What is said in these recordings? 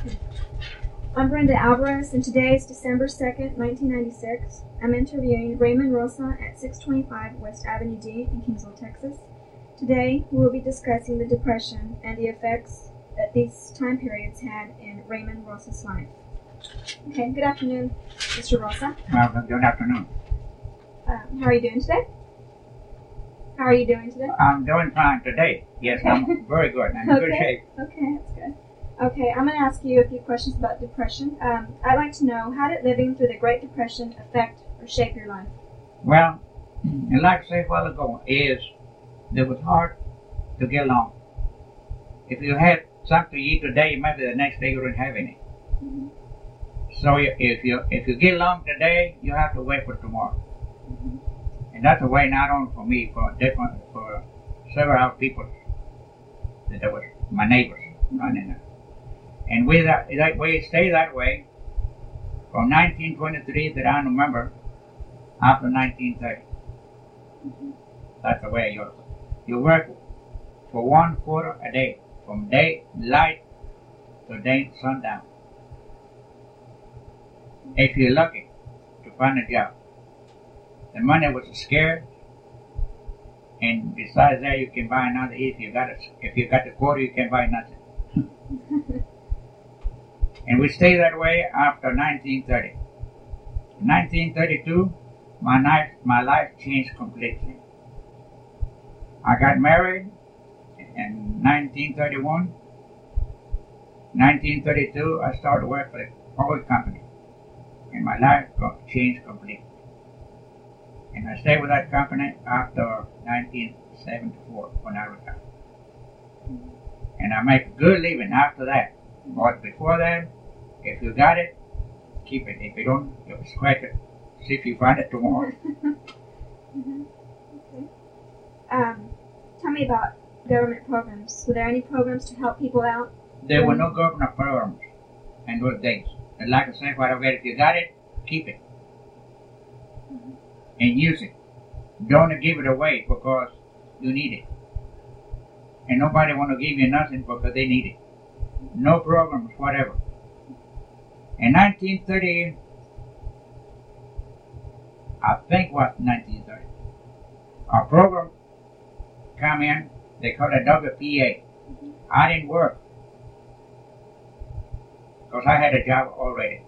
I'm Brenda Alvarez, and today is December 2nd, 1996. I'm interviewing Raymond Rosa at 625 West Avenue D in Kingsville, Texas. Today, we will be discussing the Depression and the effects that these time periods had in Raymond Rosa's life. Okay, good afternoon, Mr. Rosa. Good afternoon. How are you doing today? I'm doing fine today. Yes, I'm very good. I'm in good shape. Okay, that's good. Okay, I'm going to ask you a few questions about depression. I'd like to know, how did living through the Great Depression affect or shape your life? Well, and like I said a while ago, it was hard to get along. If you had something to eat today, maybe the next day you don't have any. Mm-hmm. So if you get along today, you have to wait for tomorrow. Mm-hmm. And that's the way not only for me, for several people that was my neighbors running there. And we stayed that way from 1923 that I remember after 1930. Mm-hmm. That's the way you work for 1 quarter a day, from daylight to day sundown. If you're lucky to find a job. The money was scarce, and besides that, you can buy another. If you got the quarter, you can buy nothing. And we stayed that way after 1930. In 1932, my life changed completely. I got married in 1931. 1932, I started work for the oil company, and my life changed completely. And I stayed with that company after 1974 when I retired. And I make a good living after that. But before that, if you got it, keep it. If you don't, you scratch it. See if you find it tomorrow. Mm-hmm. Okay. Tell me about government programs. Were there any programs to help people out? There were no government programs in those days. And like I said, if you got it, keep it. Mm-hmm. And use it. Don't give it away because you need it. And nobody want to give you nothing because they need it. No programs, whatever. In 1930, I think it was 1930, our program come in, they call it WPA. Mm-hmm. I didn't work because I had a job already.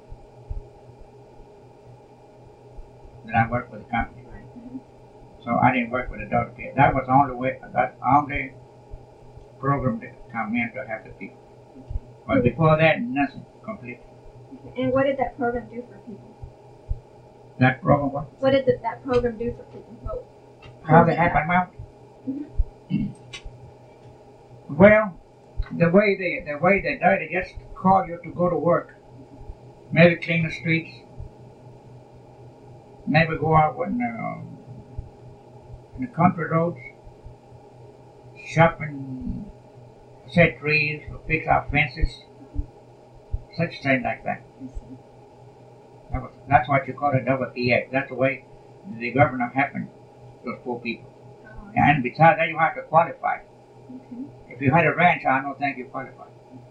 That I worked with the company. Mm-hmm. So I didn't work with the WPA. That was the only program that come in to help the people. But before that, nothing, completely. Okay. And what did that program do for people? That program what? What did that program do for people? How they help them out? Mm-hmm. Well, the way they did, they just call you to go to work. Maybe clean the streets. Maybe go out in the country roads, shopping, set trees, or fix our fences, such things like that. That's what you call a WPA. That's the way the government helping those poor people. Oh, And besides that, you have to qualify. okay. If you had a ranch, I don't think you qualify.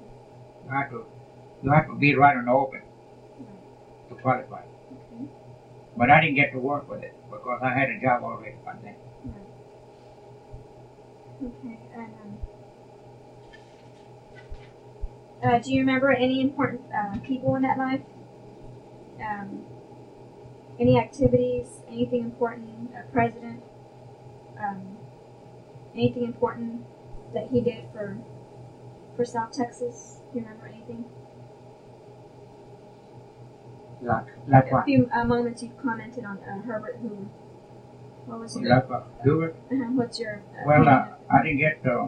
You have to be right on the open to qualify. Okay. But I didn't get to work with it because I had a job already by then. Okay. And do you remember any important people in that life? Any activities? Anything important? A president? Anything important that he did for South Texas? Do you remember anything? Like A what? few moments you commented on Herbert Hoover. What was your? Like Hoover? What's your? Well, I didn't get to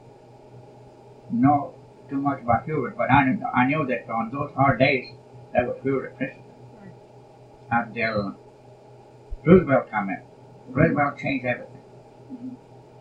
know too much about Hoover, but I knew that on those hard days, that was Hoover president. Right. Until Roosevelt came in. Roosevelt changed everything. Mm-hmm.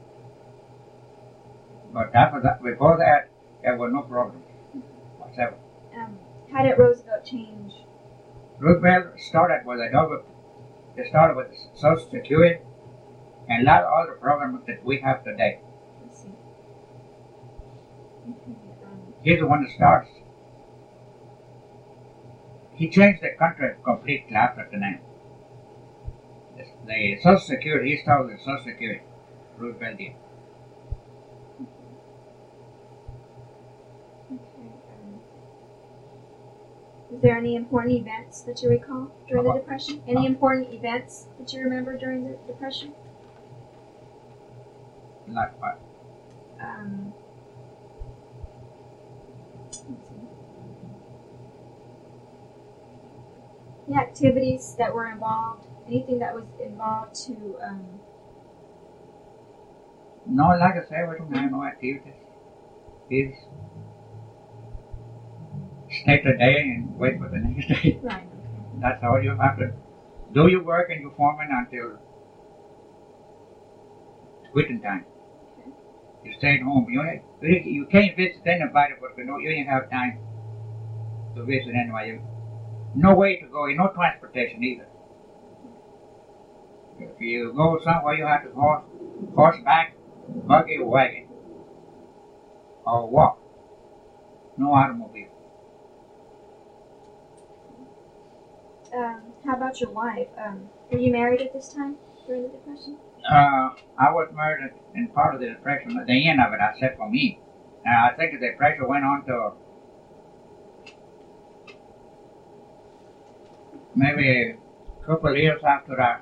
But after that, before that, there was no problem whatsoever. How did Roosevelt change? Roosevelt started with they started with Social Security and a lot of other programs that we have today. Let's see. Okay. He's the one that starts he changed the country completely after the name. The Social Security, he started the Social Security. Roosevelt did. Okay. Is there any important events that you recall during the Depression? Any important events that you remember during the Depression? Like what? Let's see. The activities that were involved, anything that was involved to, No, like I said, we don't have no activities. It's stay today and wait for the next day. right, okay. That's all you have to do. Your work and your foreman until quitting time. Okay. You stay at home. You can't visit anybody, but you didn't have time to visit anybody. No way to go, no transportation either. If you go somewhere, you have to horseback, buggy, or wagon, or walk. No automobile. How about your wife? Were you married at this time during the Depression? I was married in part of the Depression. At the end of it, I said for me. I think the Depression went on to maybe a couple of years after I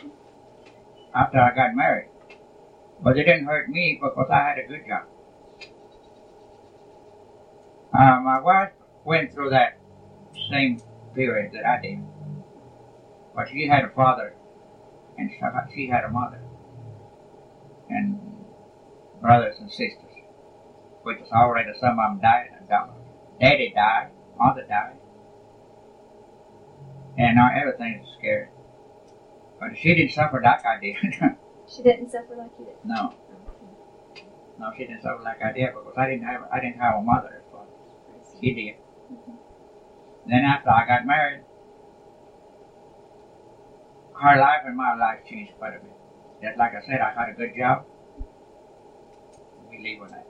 got married. But it didn't hurt me because I had a good job. My wife went through that same period that I did. But she had a father and she had a mother and brothers and sisters, which is already some of them died. Daddy died, mother died, and now everything is scary. But she didn't suffer like I did. She didn't suffer like you did? No. Okay. No, she didn't suffer like I did because I didn't have a mother. She did. Mm-hmm. Then after I got married, her life and my life changed quite a bit. Just like I said, I had a good job. We live on that.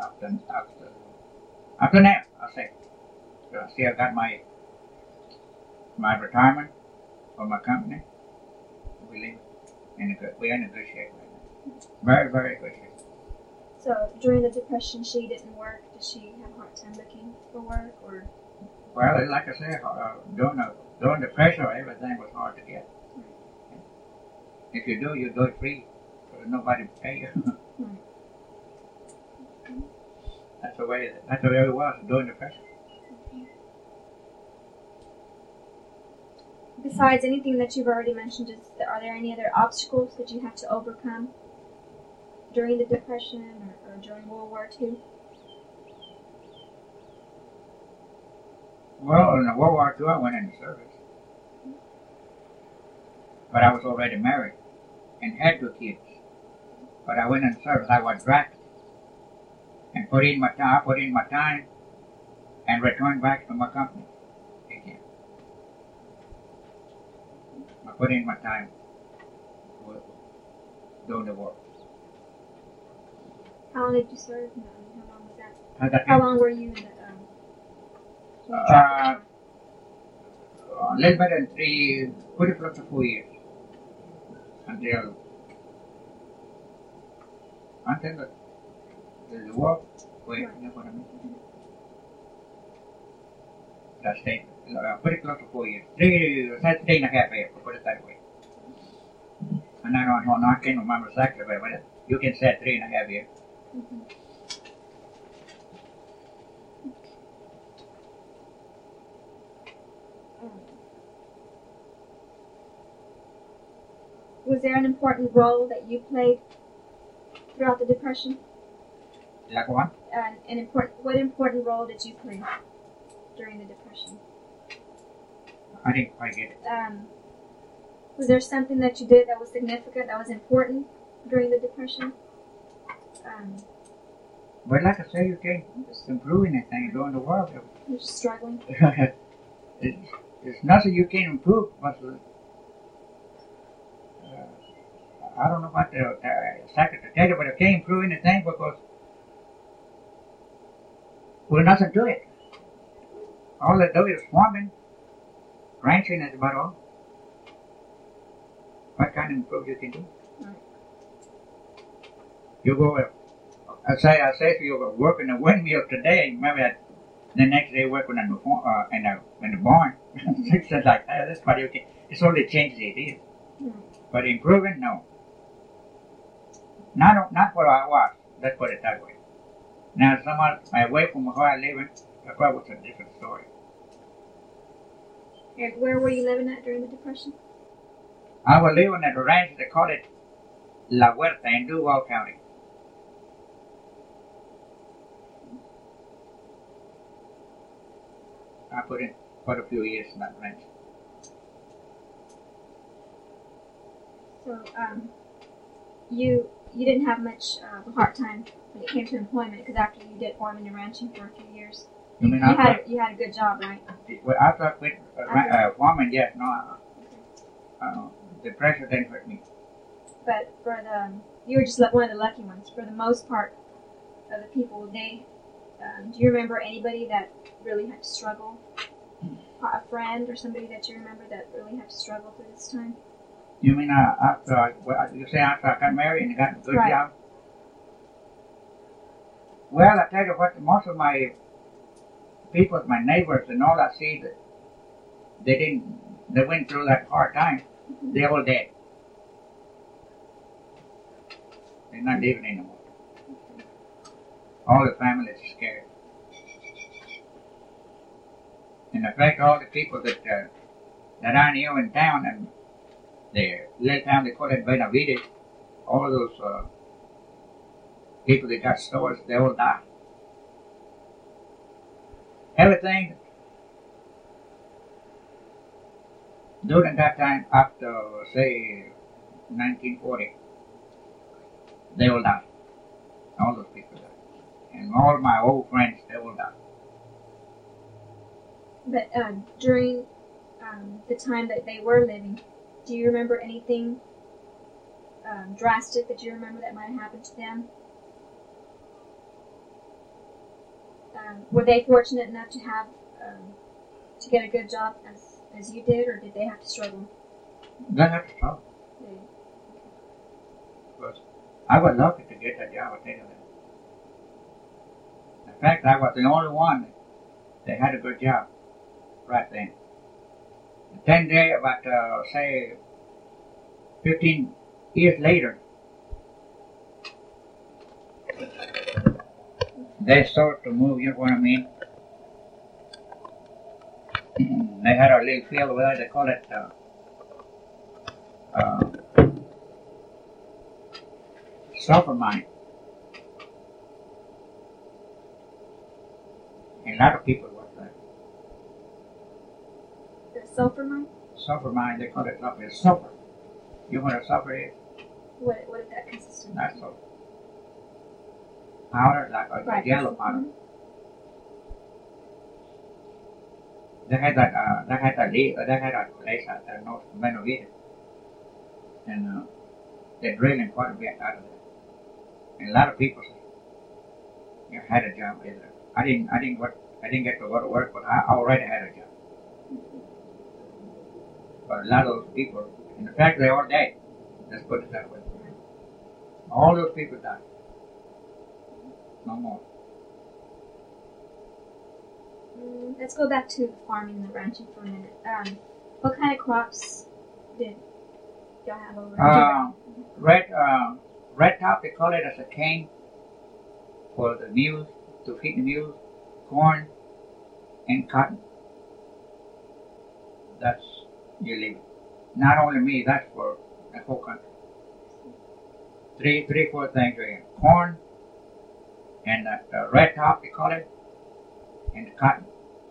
After now, I say. So I still got my retirement from my company. We live we're in a good shape right now. Very, very good shape. So during the Depression, she didn't work. Did she have a hard time looking for work, or? Well, like I said, during the pressure, everything was hard to get. Right. If you do it free. So nobody will pay you. Right. Okay. That's the way it was during the pressure. Okay. Besides anything that you've already mentioned, are there any other obstacles that you have to overcome during the Depression or during World War II? Well, in World War II, I went into service. But I was already married and had 2 kids. But I went into service. I was drafted and put in my time and returned back to my company again. I put in my time doing the work. How long did you serve? How long was that? How long were you in the a little bit than 3, pretty close to 4 years. Until the war, wait, you know what I mean? That's pretty close to 4 years. 3.5 years, to put it that way. And I can't remember exactly, but you can say 3.5 years. Mm-hmm. Was there an important role that you played throughout the Depression? Like what? What important role did you play during the Depression? I didn't quite get it. Was there something that you did that was significant, that was important during the Depression? But like I say, you can't improve anything during the war. You're just struggling. It's nothing you can improve, but I don't know what the secretary, but I can't improve anything because we're nothing to it. All they do is farming Ranching is about all. What kind of improvement you can do? Right. You go, I say if you go work in a windmill today, maybe the next day working in the barn, things like that. That's what you can. It's only changes it is. Right. But improving, no. Not what I was. Let's put it that way. Now, away from where I live in, that was a different story. And where were you living at during the Depression? I was living at a ranch. They call it La Huerta in Duval County. I put in quite a few years in that ranch. So, you didn't have much of a hard time when it came to employment because after you did farming and ranching for a few years, You mean you had a good job, right? after I quit farming? Yes, no. The pressure didn't hurt me. But for you were just one of the lucky ones. For the most part of the people, do you remember anybody that really had to struggle? A friend or somebody that you remember that really had to struggle through this time? You mean after I got married and got a good Right. job? Well, I tell you what, most of my people, my neighbors and all, I see that they went through that hard time. They're all dead. They're not living anymore. All the families are scared. And in fact, all the people that I knew in town, and the little town they call it Benavides, all of those people that got stores, they all died. Everything during that time, after say 1940, they all died. All those people died. And all my old friends, they all died. But during the time that they were living, do you remember anything drastic that you remember that might have happened to them? Were they fortunate enough to have to get a good job as you did, or did they have to struggle? They have to struggle. Because I was lucky to get that job, I tell you that. In fact, I was the only one that had a good job right then. 10 days, about say 15 years later, they started to move, you know what I mean? They had a little field where they call it sulfur mine. And a lot of people work there. The sulfur mine? Sulfur mine, they call it sulfur. It's sulfur. You know what a sulfur is? What did that consist of? That's sulfur. Powder, like a Right. yellow powder. They had a place out there north of Benavides. And they're drilling quite a bit out of there. And a lot of people had a job there. I didn't get to go to work, but I already had a job. But a lot of those people, in fact, they're all dead. Let's put it that way. All those people died. No more. Let's go back to the farming and the ranching for a minute. What kind of crops did y'all have over there? Red top, they call it as a cane for the mules, to feed the mules, corn, and cotton. That's your living. Not only me, that's for the whole country. Four things again. Corn, and red top, they call it, and the cotton.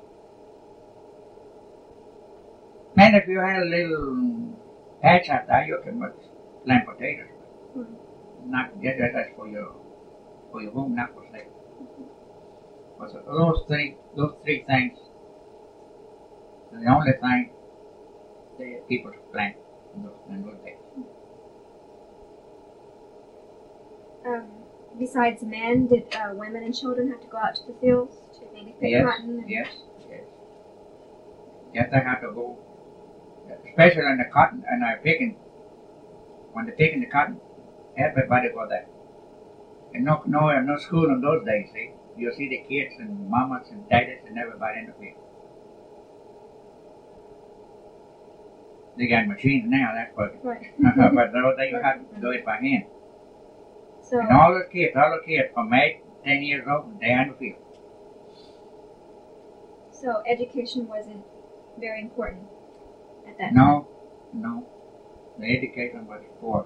And if you had a little patch out there, you can plant potatoes. Not that's for your home, not for sale. But so those three things, are the only thing the people plant in those days. Besides men, did women and children have to go out to the fields to maybe pick cotton? Yes, they have to go especially on the cotton, and when they're picking the cotton, everybody go there. And no school in those days, see? You'll see the kids and mamas and daddies and everybody in the field. They got machines now, that's what. Right. But those days you have to do it by hand. So, And all the kids from 8, 10 years old, they're in the field. so education wasn't very important at that time. No. The education was poor.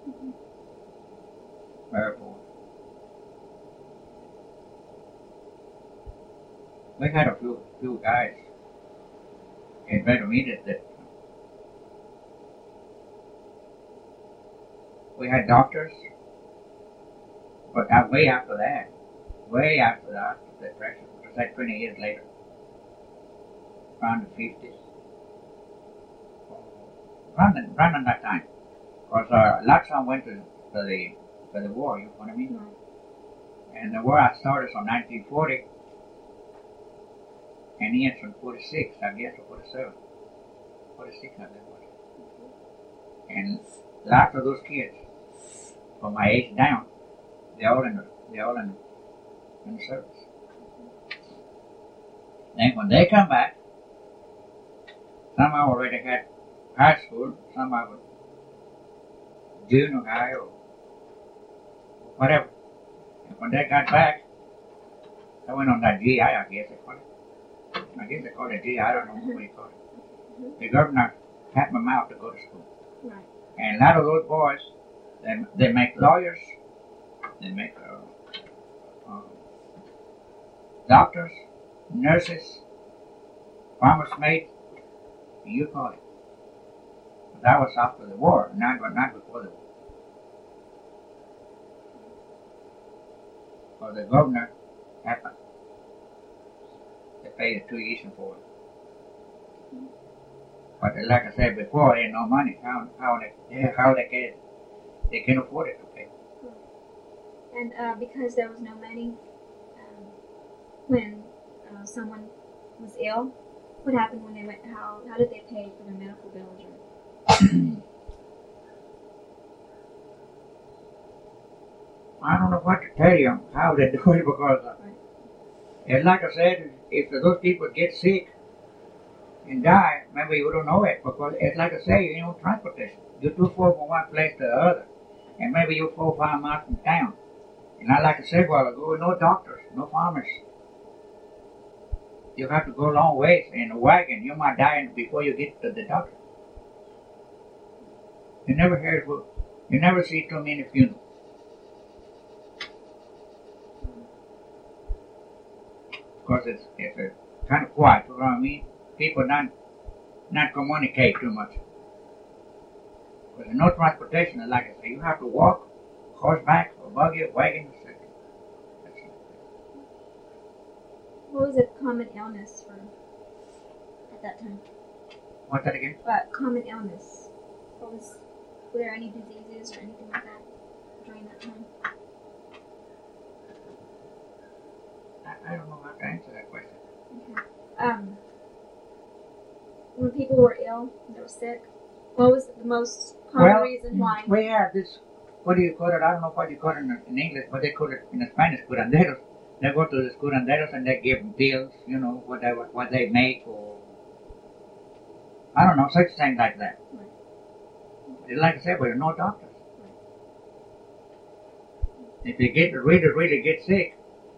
Very poor. We had a few guys in Bedomedas that we had doctors, but way after that, the depression, it was like 20 years later, around the 50s, around that time, because lots of them went to the war, you know what I mean? Right. And the war started in 1940, and he ends in 46, I guess, or 47. 46, I think it was. And lots of those kids, from my age down, they're all in the service. Then when they come back, some already had high school, some of them junior high or whatever. And when they got back, they went on that GI, I guess they call it. I guess they call it GI, I don't know what you call it. The governor tapped them out to go to school. Right. And a lot of those boys, they make lawyers, they make doctors, nurses, farmers' maids, you call it. But that was after the war, not before the war. For the governor happened. They paid a tuition for it. But like I said before, there ain't no money. How they can afford it to pay. And because there was no money, when someone was ill, what happened when they went? How did they pay for their medical bills? I don't know what to tell you how they do it because, and like I said, if those people get sick and die, maybe you don't know it because it's like I say, you know, transportation. You too far from one place to the other, and maybe you're 4 or 5 miles from town. And like I said a while ago, no doctors, no farmers. You have to go a long ways in a wagon. You might die before you get to the doctor. You never see too many funerals. Because it's kind of quiet, you know what I mean? People not communicate too much. Because there's no transportation, like I say, you have to walk, horseback, or buggy, or wagon, or something. What was a common illness at that time? What's that again? Common illness. Were there any diseases or anything like that during that time? I don't know how to answer that question. Okay. When people were ill, they were sick, what was the most common reason why? We have this, what do you call it? I don't know what you call it in English, but they call it in Spanish, curanderos. They go to the curanderos and they give them pills, you know, what they make, or I don't know, such things like that. Right. Like I said, we're no doctors. Right. If you get really get sick,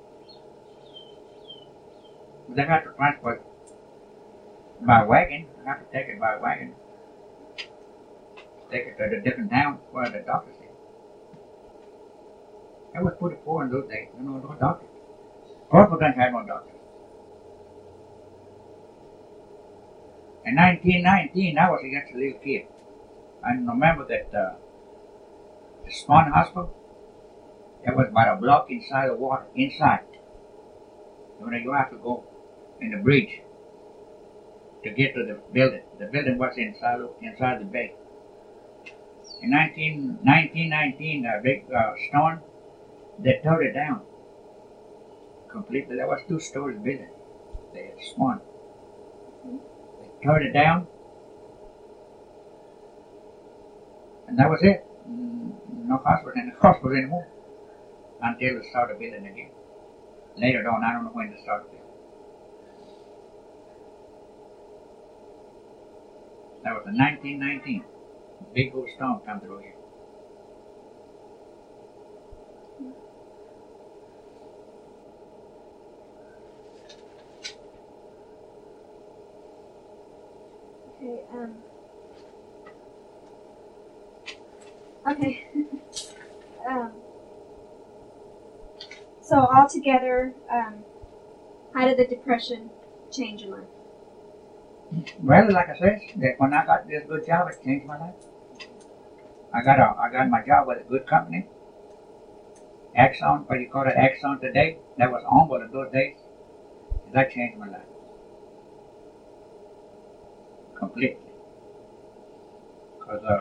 they have to transport by wagon. They have to take it by wagon. Take it to the different towns where the doctors is. It was pretty poor in those days. You know, no doctors. Corporal didn't have no doctors. In 1919, I was against a little kid. I remember that the Swan Hospital, it was about a block inside the water, inside. You have to go in the bridge to get to the building. The building was inside the bay. In 1919, a big storm, they tore it down completely. There was 2-story building. They had Swan. They tore it down, And that was it. No hospital in the hospital anymore until they started building again. Later on, I don't know when they started building. That was in 1919. Big old storm come through here. Okay. So altogether, how did the depression change your life? Well, like I said, that when I got this good job, it changed my life. I got my job with a good company. Exxon, what you call it, Exxon today, that was on one of those days. That changed my life. Completely. Because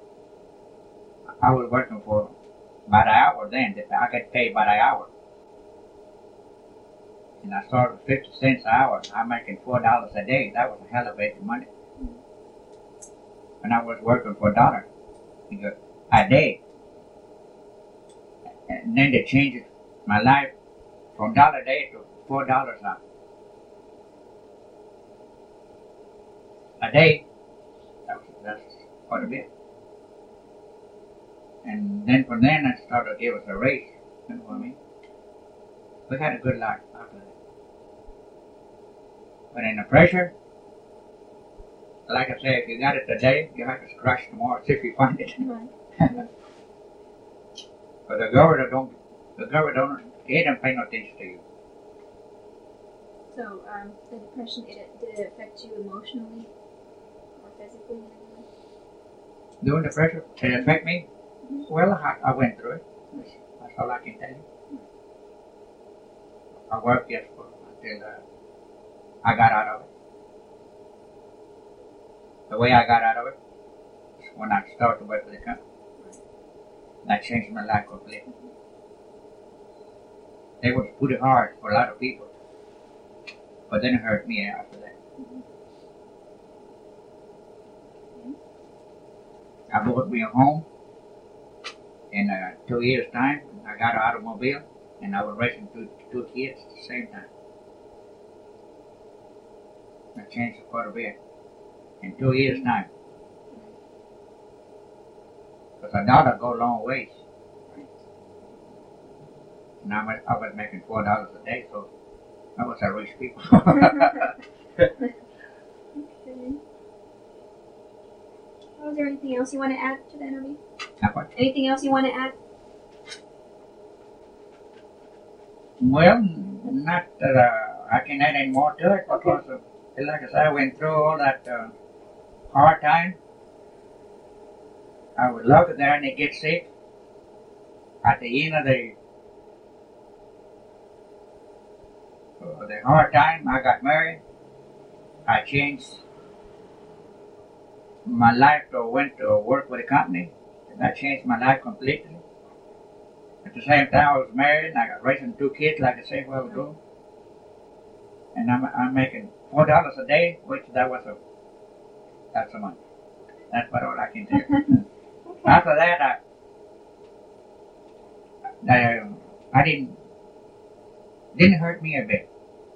I was working for about an hour then. I get paid by the hour. And I started with 50 cents an hour. I'm making $4 a day. That was a hell of a money. And I was working for $1 a day. And then they changed my life from $1 a day to $4 a day. That's quite a bit. And then from then I started to give us a raise. You know what I mean? We had a good life after that. But in the pressure, like I say, if you got it today, you have to scratch tomorrow, see if you find it. Right. But the government don't, they don't pay no attention to you. So, the depression, did it affect you emotionally or physically? Doing the pressure, did it affect me? Mm-hmm. Well, I went through it. That's all I can tell you. I worked just until I got out of it. The way I got out of it is when I started to work with the company. That changed my life completely. It was pretty hard for a lot of people, but then it hurt me after that. I bought me a home. In 2 years' time, I got an automobile, and I was raising two kids at the same time. I changed quite a bit in 2 years' time. Because $1 go a long ways. And I was making $4 a day, so I was a rich people. Okay. Was there anything else you want to add to the interview? What? Anything else you want to add? Well, not that I can add any more to it, because like I said, I went through all that hard time. I would love it there and they get sick. At the end of the hard time, I got married. I changed my life to went to work with a company. And that changed my life completely. At the same time, I was married and I got raising two kids, like I said a while ago. And I'm making $4 a day, which that's a month. That's about all I can do. Okay. After that, I didn't hurt me a bit.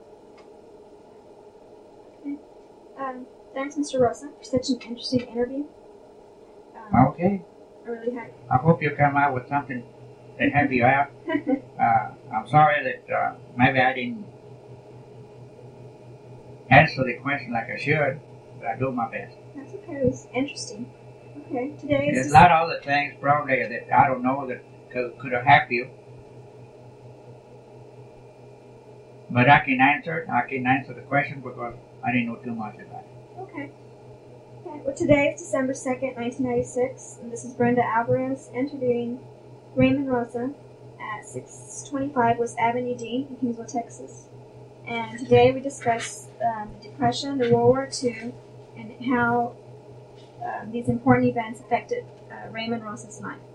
Okay. Thanks, Mr. Rosa, for such an interesting interview. Okay. I really had. I hope you come out with something that help you out. I'm sorry that maybe I didn't answer the question like I should, but I do my best. That's okay. It was interesting. Okay. Today There's is a lot of other things probably that I don't know that could have helped you. But I can answer the question because I didn't know too much about it. okay. Okay. Well, today is December 2nd, 1996, and this is Brenda Alvarez interviewing Raymond Rosa at 625 West Avenue D in Kingsville, Texas. And today we discuss the Depression, the World War II, and how these important events affected Raymond Rosa's life.